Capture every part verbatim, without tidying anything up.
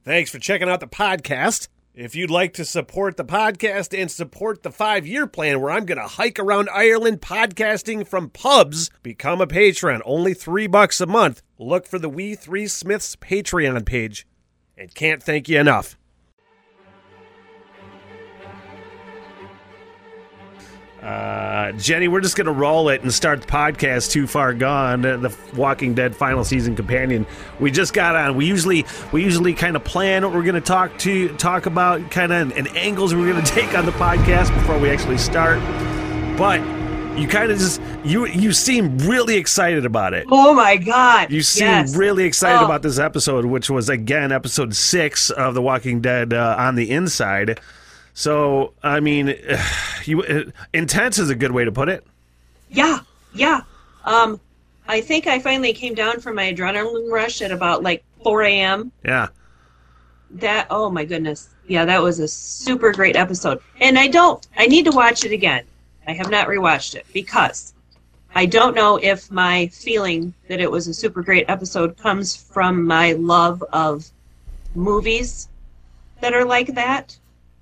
Thanks for checking out the podcast. If you'd like to support the podcast and support the five-year plan where I'm going to hike around Ireland podcasting from pubs, become a patron. Only three bucks a month. Look for the We Three Smiths Patreon page. And can't thank you enough. Uh, Jenny, we're just going to roll it and start the podcast Too Far Gone, the Walking Dead final season companion. We just got on. We usually we usually kind of plan what we're going to talk to talk about, kind of and angles we're going to take on the podcast before we actually start. But you kind of just you you seem really excited about it. Oh my God! You seem yes. really excited oh. about this episode, which was again episode six of The Walking Dead uh, on the Inside. So, I mean, you, uh, intense is a good way to put it. Yeah, yeah. Um, I think I finally came down from my adrenaline rush at about like four a.m. Yeah. That, oh my goodness. Yeah, that was a super great episode. And I don't, I need to watch it again. I have not rewatched it because I don't know if my feeling that it was a super great episode comes from my love of movies that are like that,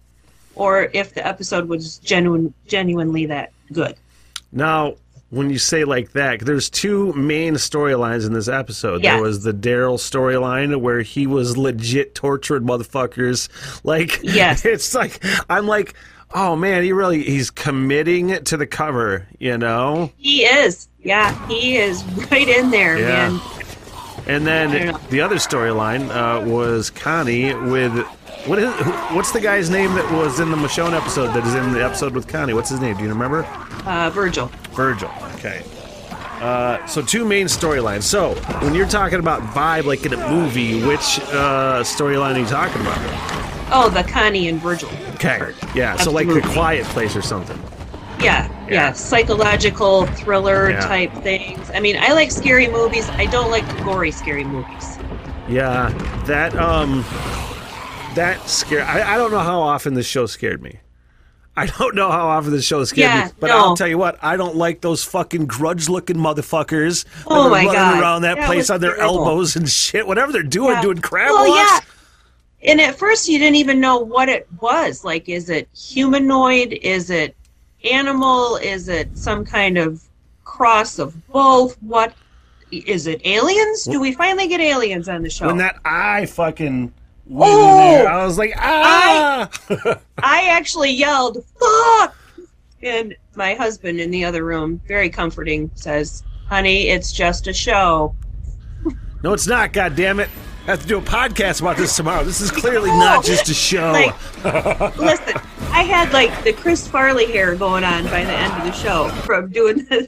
or if the episode was genuine, genuinely that good. Now, when you say like that, there's two main storylines in this episode. Yes. There was the Daryl storyline where he was legit tortured motherfuckers. Like, yes. It's like, I'm like, oh man, he really, he's committing to the cover, you know? He is. Yeah, he is right in there, yeah. man. And then the other storyline uh, was Connie with... What is? What's the guy's name that was in the Michonne episode that is in the episode with Connie? What's his name? Do you remember? Uh, Virgil. Virgil. Okay. Uh, so two main storylines. So when you're talking about vibe, like in a movie, which uh, storyline are you talking about? Oh, the Connie and Virgil. Okay. part Yeah. So of like the The movie. Quiet Place or something. Yeah, yeah, Yeah. psychological thriller Yeah. type things. I mean, I like scary movies. I don't like gory scary movies. Yeah. That um. That scared. I, I don't know how often this show scared me. I don't know how often this show scared Yeah, me. But no. I'll tell you what, I don't like those fucking grudge-looking motherfuckers that Oh are my running God. around that, That place was on their terrible. elbows and shit. Whatever they're doing, Yeah. doing crab Well, walks. yeah. And at first, you didn't even know what it was. Like, is it humanoid? Is it animal? Is it some kind of cross of both? What is it? Aliens? Do we finally get aliens on the show? When that eye fucking went in Oh! there, I was like, ah! I actually yelled, "Fuck!" And my husband in the other room, very comforting, says, "Honey, it's just a show." No, it's not, goddammit. I have to do a podcast about this tomorrow. This is clearly Oh, not just a show. Like, listen, I had like the Chris Farley hair going on by the end of the show from doing the,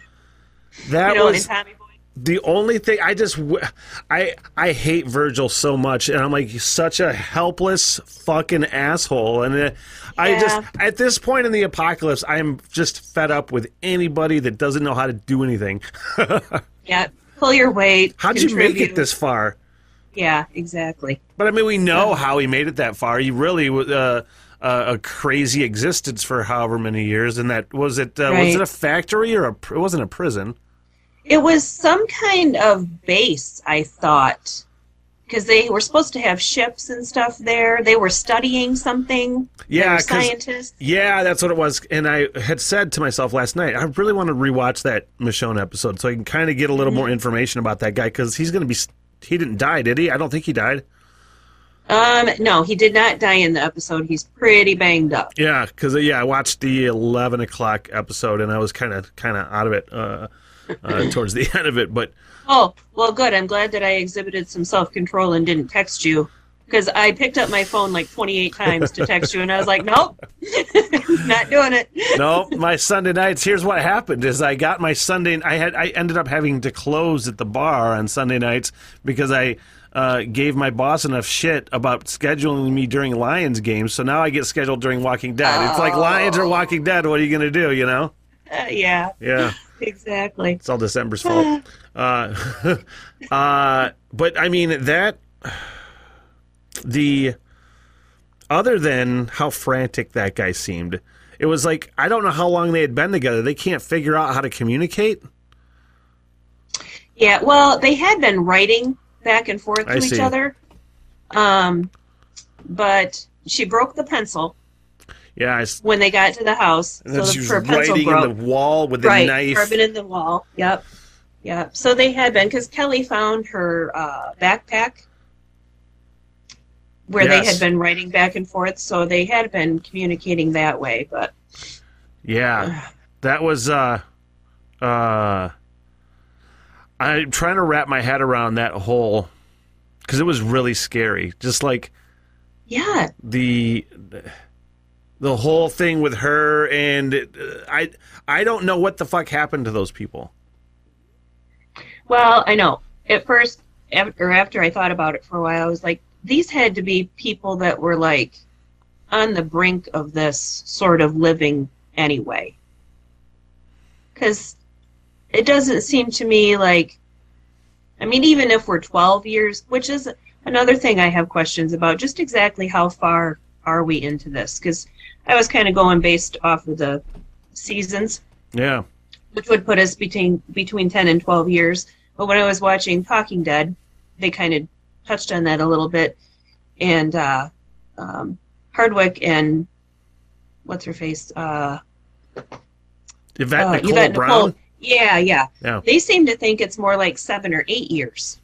that you know, was... and Tommy Boy. The only thing I just I I hate Virgil so much, and I'm like he's such a helpless fucking asshole, and uh, I Yeah. just at this point in the apocalypse, I'm just fed up with anybody that doesn't know how to do anything. Yeah, pull your weight. How'd you make contribute. it this far? Yeah, exactly. But I mean, we know how he made it that far. He really was uh, uh, a crazy existence for however many years, and that was it. Uh, Was Right. it a factory or a? It wasn't a prison. It was some kind of base, I thought, because they were supposed to have ships and stuff there. They were studying something. Yeah, they were 'cause- scientists. Yeah, that's what it was. And I had said to myself last night, I really want to rewatch that Michonne episode so I can kind of get a little Mm-hmm. more information about that guy because he's going to be. He didn't die, did he? I don't think he died. Um, no, he did not die in the episode. He's pretty banged up. Yeah, because yeah, I watched the eleven o'clock episode and I was kind of kind of out of it uh, uh, towards the end of it. But Oh, well, good. I'm glad that I exhibited some self-control and didn't text you. Because I picked up my phone like twenty-eight times to text you, and I was like, nope, not doing it. no, my Sunday nights. Here's what happened: is I got my Sunday. I had I ended up having to close at the bar on Sunday nights because I uh, gave my boss enough shit about scheduling me during Lions games. So now I get scheduled during Walking Dead. It's like Lions or Walking Dead. What are you gonna do? You know? Uh, yeah, Yeah. exactly. It's all December's fault. Uh, uh, but I mean that. The other than how frantic that guy seemed, it was like I don't know how long they had been together. They can't figure out how to communicate. Yeah, well, they had been writing back and forth to I each see. other. Um, but she broke the pencil. Yeah, I, when they got to the house, and then so she was her pencil writing broke. in the wall with the right, knife. Carving in the wall. Yep, yep. So they had been because Kelly found her uh, backpack where Yes. they had been writing back and forth. So they had been communicating that way. But yeah, that was. Uh, uh, I'm trying to wrap my head around that whole because it was really scary. Just like yeah, the. The whole thing with her and uh, I I don't know what the fuck happened to those people. well, I know. At first, af- or after I thought about it for a while, I was like, these had to be people that were like on the brink of this sort of living anyway. Because it doesn't seem to me like, I mean, even if we're twelve years, which is another thing I have questions about, just exactly how far are we into this? Because I was kind of going based off of the seasons, Yeah. which would put us between between ten and twelve years. But when I was watching Talking Dead, they kind of touched on that a little bit. And uh, um, Hardwick and what's her face? Uh, Yvette uh, Nicole Yvette Brown. Nicole. Yeah, yeah. Yeah. They seem to think it's more like seven or eight years.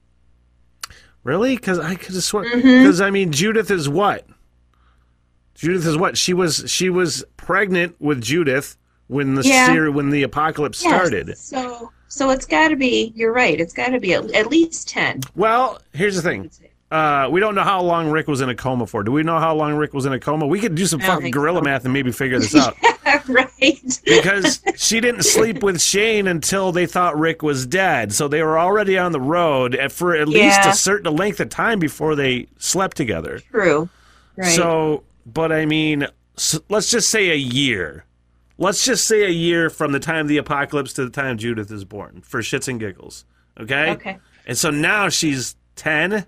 Really? Because I could have sworn. Mhm. Because I mean, Judith is what? Judith is what? She was she was pregnant with Judith when the Yeah. ser- when the apocalypse Yes. started. So, so it's got to be. You're right. It's got to be at, at least ten. Well, here's the I thing. would say. Uh, we don't know how long Rick was in a coma for. Do we know how long Rick was in a coma? We could do some I don't fucking think gorilla so. math and maybe figure this out. right. Because she didn't sleep with Shane until they thought Rick was dead. So they were already on the road at- for at least Yeah. a certain length of time before they slept together. True. Right. So, but I mean, s let's just say a year. Let's just say a year from the time of the apocalypse to the time Judith is born, for shits and giggles. Okay? Okay. And so now she's ten.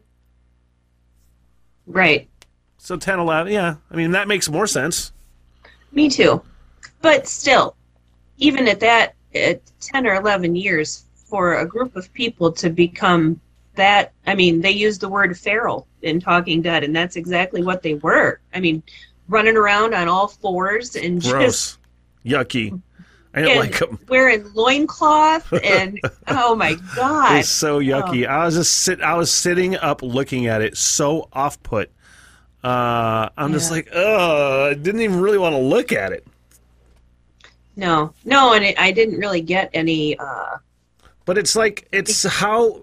Right. So ten, eleven, yeah. I mean, that makes more sense. Me too. But still, even at that, at ten or eleven years, for a group of people to become that, I mean, they used the word feral in Talking Dead, and that's exactly what they were. I mean, running around on all fours and just Gross. Yucky. I didn't and like them. wearing loincloth and, oh my God. It's so yucky. Oh. I was just sit. I was sitting up looking at it, so off put. Uh, I'm just Yeah. like, ugh. I didn't even really want to look at it. No, no, and it, I didn't really get any, uh, But it's like, it's how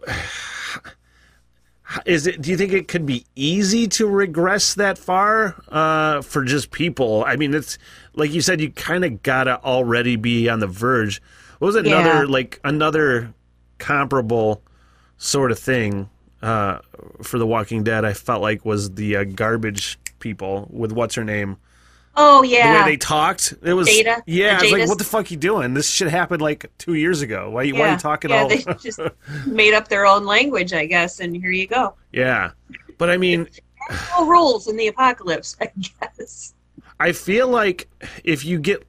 is it? Do you think it could be easy to regress that far uh, for just people? I mean, it's like you said, you kind of gotta already be on the verge. What was another Yeah. like another comparable sort of thing uh, for The Walking Dead? I felt like was the uh, garbage people with what's her name. oh The yeah. way they talked, it was Jada? yeah. The It's like, Jadas? what the fuck you doing? This shit happened like two years ago. Why, you why are yeah. you talking yeah, all? they just made up their own language, I guess, and here you go. Yeah, but I mean, No rules in the apocalypse, I guess. I feel like if you get,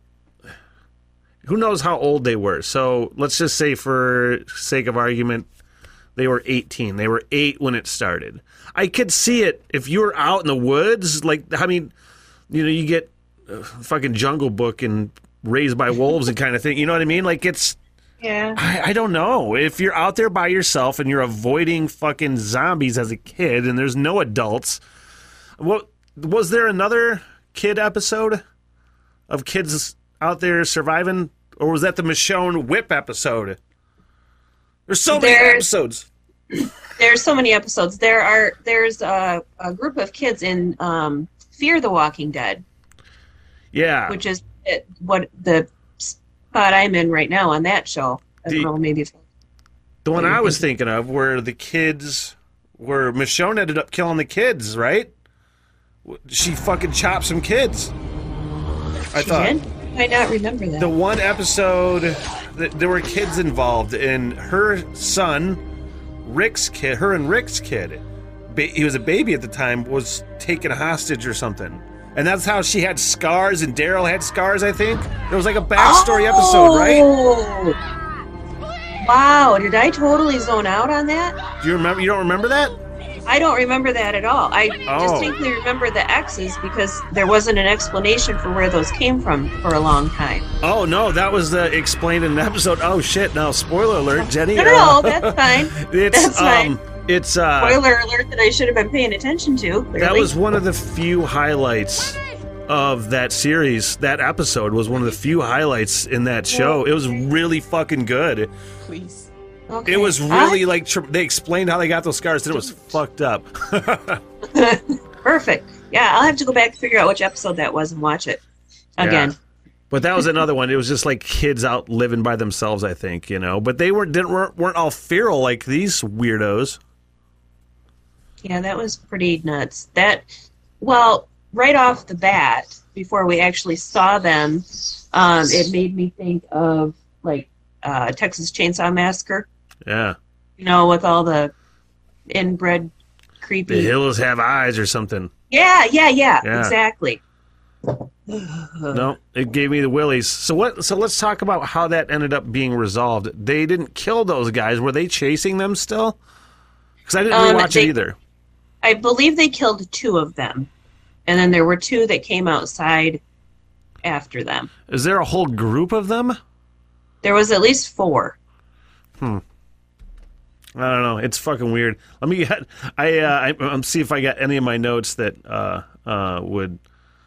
who knows how old they were. So let's just say, for sake of argument, they were eighteen. They were eight when it started. I could see it if you were out in the woods. Like, I mean, you know, you get uh, fucking Jungle Book and Raised by Wolves and kind of thing. You know what I mean? Like, it's. Yeah. I, I don't know. If you're out there by yourself and you're avoiding fucking zombies as a kid and there's no adults, what was there another kid episode of kids out there surviving, or was that the Michonne Whip episode? There's so many There's- episodes. There's so many episodes. There are there's a, a group of kids in um, Fear the Walking Dead, Yeah. which is it, what the spot I'm in right now on that show. I don't The- know, maybe. If, The one What do you I was think? thinking of where the kids, where Michonne ended up killing the kids, right? She fucking chopped some kids. I she thought. did? I might not remember that. The one episode that there were kids involved, and her son, Rick's kid, her and Rick's kid, ba- he was a baby at the time, was taken hostage or something. And that's how she had scars, and Daryl had scars, I think. It was like a backstory episode, right? Oh! Wow, did I totally zone out on that? Do you remember? You don't remember that? I don't remember that at all. I Oh. distinctly remember the X's because there wasn't an explanation for where those came from for a long time. Oh no, that was uh, explained in an episode. Oh shit! Now, spoiler alert, Jenny. No, no, uh, no, that's fine. It's That's fine. um, it's uh, Spoiler alert that I should have been paying attention to. Clearly. that was one of the few highlights of that series. That episode was one of the few highlights in that show. It was really fucking good. Please. Okay. It was really like tr- they explained how they got those scars, and it was fucked up. Perfect. Yeah, I'll have to go back and figure out which episode that was and watch it again. Yeah. But that was another one. It was just like kids out living by themselves, I think, you know. But they weren't didn't weren't, weren't all feral like these weirdos. Yeah, that was pretty nuts. That, well, right off the bat, before we actually saw them, um, it made me think of like uh, Texas Chainsaw Massacre. Yeah. You know, with all the inbred creepy. The hills have eyes or something. Yeah, yeah, yeah, Yeah. exactly. No, it gave me the willies. So what? So let's talk about how that ended up being resolved. They didn't kill those guys. Were they chasing them still? Because I didn't Um, rewatch they- it either. I believe they killed two of them, and then there were two that came outside after them. Is there a whole group of them? There was at least four. I don't know. It's fucking weird. Let me get. I uh, I I'm see if I got any of my notes that uh uh would.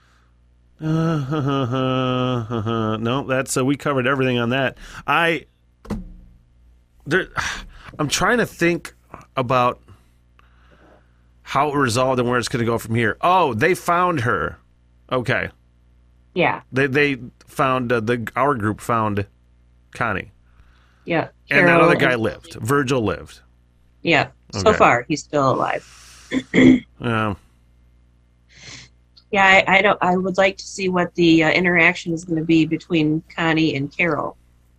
Uh, no, that's uh, we covered everything on that. I. There, I'm trying to think about how it resolved and where it's going to go from here. Oh, they found her. Okay, Yeah, they they found uh, the our group found Connie, yeah. and that Carol other guy lived. Virgil lived. Yeah, so Okay. far he's still alive. Um. Yeah, I, I don't. I would like to see what the uh, interaction is going to be between Connie and Carol.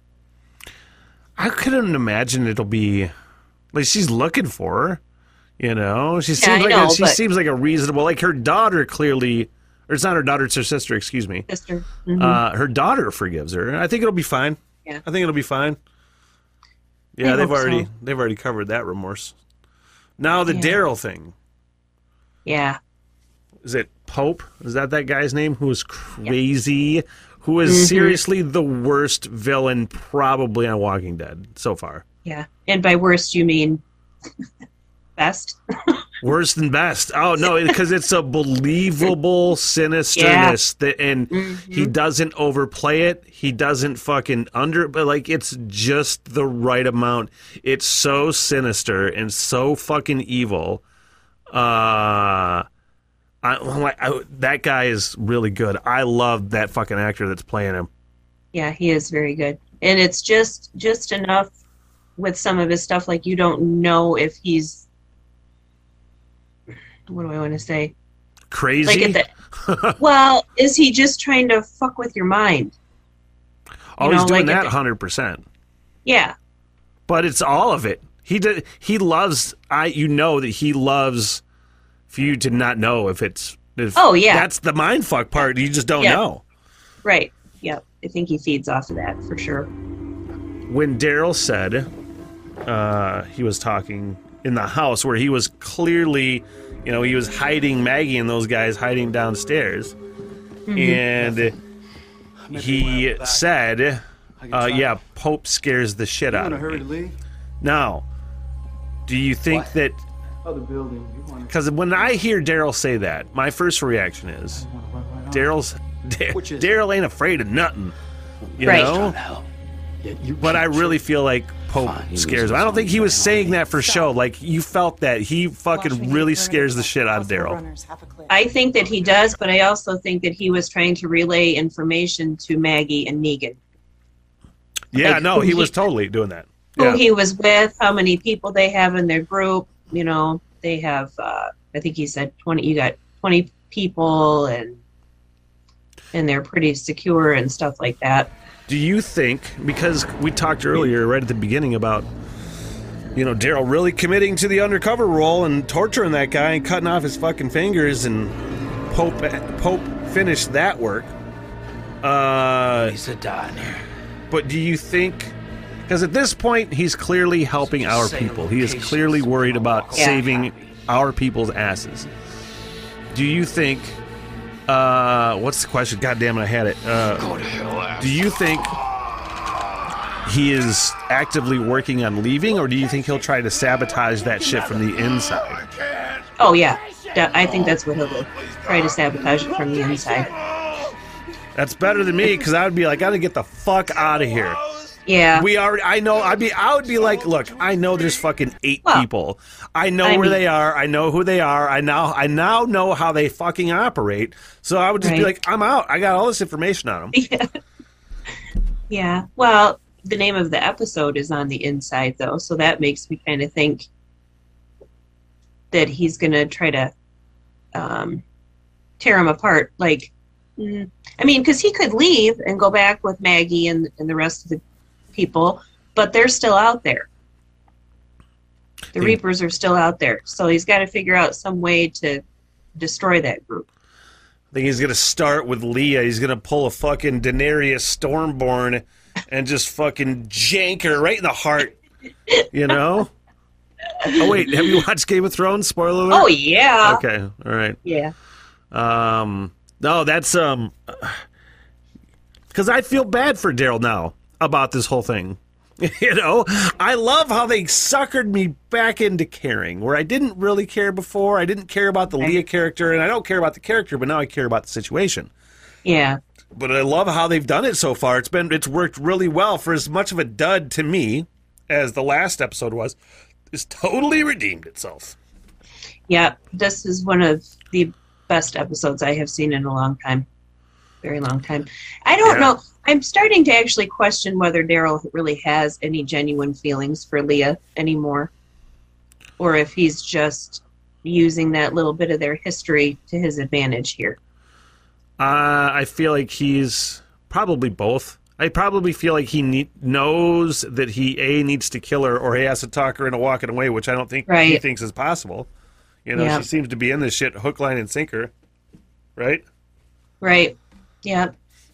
I couldn't imagine it'll be like she's looking for her. You know, she Yeah, seems I like know, a, she but- seems like a reasonable. Like her daughter clearly, or it's not her daughter, it's her sister. Excuse me. Sister. Mhm. Uh, her daughter forgives her. I think it'll be fine. Yeah. I think it'll be fine. Yeah, I they've hope so. already they've already covered that remorse. Now the Yeah. Daryl thing. yeah. Is it Pope? Is that that guy's name? Who is crazy? Who is Mhm. seriously the worst villain probably on Walking Dead so far. Yeah. And by worst, you mean best? Worse than best. Oh no, because it's a believable sinisterness that, and he doesn't overplay it. He doesn't fucking under, but like it's just the right amount. It's so sinister and so fucking evil. Uh, I, I'm like, I, that guy is really good. I love that fucking actor that's playing him. Yeah, he is very good. And it's just just enough with some of his stuff, like you don't know if he's, what do I want to say? Crazy. Like at the, well, is he just trying to fuck with your mind? oh, you he's know, doing like that if- one hundred percent. Yeah. But it's all of it. He did. He loves. I. You know that he loves for you to not know if it's. If Oh, yeah. That's the mind fuck part. You just don't Yeah. know. Right. Yeah. I think he feeds off of that for sure. When Daryl said uh, he was talking in the house where he was clearly, you know, he was hiding Maggie and those guys hiding downstairs, and he said, uh, "Yeah, Pope scares the shit You out in a of hurry me." to leave? Now, do you think What? that? Other building. You want to Because when I hear Daryl say that, my first reaction is run right on? Daryl's Da- Which is- Daryl ain't afraid of nothing, you Right. know. Hell. Yeah, you But I really feel like Pope Fine, he scares loses him. I don't think he was on saying that for show. Like you felt that he fucking really scares the shit out of Daryl. I think that he does, but I also think that he was trying to relay information to Maggie and Negan. Yeah, Like, no, who he he- was totally doing that. Who Yeah. he was with, how many people they have in their group. You know, they have, uh, I think he said twenty, you got twenty people and and they're pretty secure and stuff like that. Do you think, because we talked earlier right at the beginning about, you know, Daryl really committing to the undercover role and torturing that guy and cutting off his fucking fingers, and Pope Pope finished that work. Uh, He's a down here. but do you think, because at this point he's clearly helping our people. He is clearly worried about Yeah. saving our people's asses. Do you think... Uh, what's the question? God damn it, I had it. Uh, do you think he is actively working on leaving, or do you think he'll try to sabotage that shit from the inside? Oh, yeah. I think that's what he'll do. Try to sabotage it from the inside. That's better than me, because I would be like, I gotta get the fuck out of here. Yeah. We already, I know, I'd be, I would be like, look, I know there's fucking eight well, people. I know I where mean, they are. I know who they are. I now, I now know how they fucking operate. So I would just right. be like, I'm out. I got all this information on them. Yeah. Yeah. Well, the name of the episode is On the Inside, though, so that makes me kind of think that he's going to try to um, tear him apart. Like, mm, I mean, because he could leave and go back with Maggie and, and the rest of the people, but they're still out there. The Yeah. Reapers are still out there, so he's got to figure out some way to destroy that group. I think he's going to start with Leah. He's going to pull a fucking Daenerys Stormborn and just fucking jank her right in the heart, you know? Oh, wait, have you watched Game of Thrones? Spoiler alert? Oh, yeah. Okay, all right. Yeah. Um, no, that's, um, because I feel bad for Daryl now about this whole thing. You know, I love how they suckered me back into caring, where I didn't really care before. I didn't care about the Right. Leah character, and I don't care about the character, but now I care about the situation. Yeah. But I love how they've done it so far. It's been, it's worked really well. For as much of a dud to me as the last episode was, it's totally redeemed itself. Yeah, this is one of the best episodes I have seen in a long time. Very long time. I don't Yeah. know. I'm starting to actually question whether Daryl really has any genuine feelings for Leah anymore, or if he's just using that little bit of their history to his advantage here. Uh, I feel like he's probably both. I probably feel like he ne- knows that he, A, needs to kill her, or he has to talk her into walking away, which I don't think he Right. thinks is possible. You know, Yeah. she seems to be in this shit hook, line, and sinker. Right? Right. Yeah.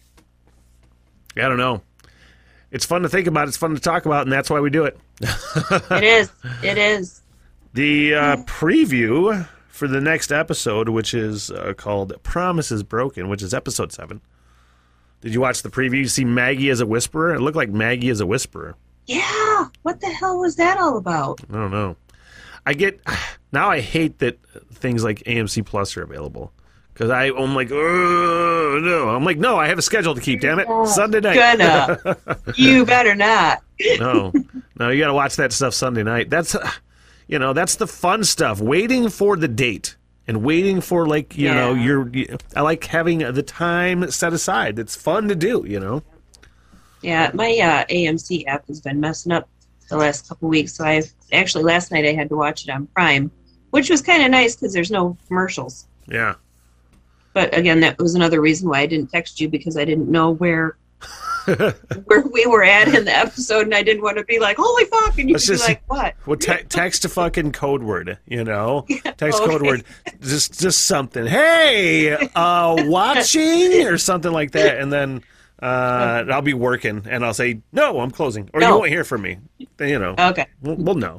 I don't know. It's fun to think about. It's fun to talk about, and that's why we do it. It is. It is. The uh, preview for the next episode, which is uh, called Promises Broken, which is episode seven. Did you watch the preview? You see Maggie as a whisperer? It looked like Maggie as a whisperer. Yeah. What the hell was that all about? I don't know. I get... Now I hate that things like A M C Plus are available. Because I'm like, oh, no. I'm like, no, I have a schedule to keep, damn it. Sunday night. Gonna. You better not. No. No, you got to watch that stuff Sunday night. That's... You know, that's the fun stuff. Waiting for the date and waiting for, like, you Yeah. know, your. I like having the time set aside. It's fun to do, you know. Yeah, my uh, A M C app has been messing up the last couple weeks. So I've actually last night I had to watch it on Prime, which was kind of nice because there's no commercials. Yeah. But again, that was another reason why I didn't text you, because I didn't know where where we were at in the episode, and I didn't want to be like, "Holy fuck!" and you'd Let's be just- like, "What?" Well, te- text a fucking code word, you know? Text okay. code word. Just just something. Hey, uh, watching? Or something like that. And then uh, I'll be working, and I'll say, no, I'm closing. Or you No. won't hear from me. Then, you know. Okay. We'll, we'll know.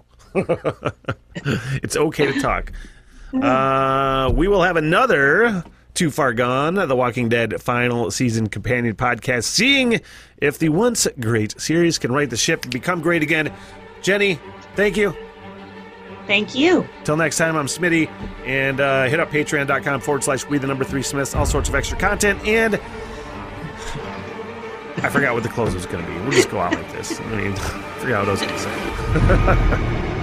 It's okay to talk. Uh, we will have another Too Far Gone, The Walking Dead final season companion podcast, seeing if the once great series can right the ship and become great again. Jenny, thank you. Thank you. Till next time, I'm Smitty, and uh, hit up patreon.com forward slash we the number three Smiths, all sorts of extra content, and I forgot what the close was going to be. We'll just go out like this. I mean, I forgot what I was going to say.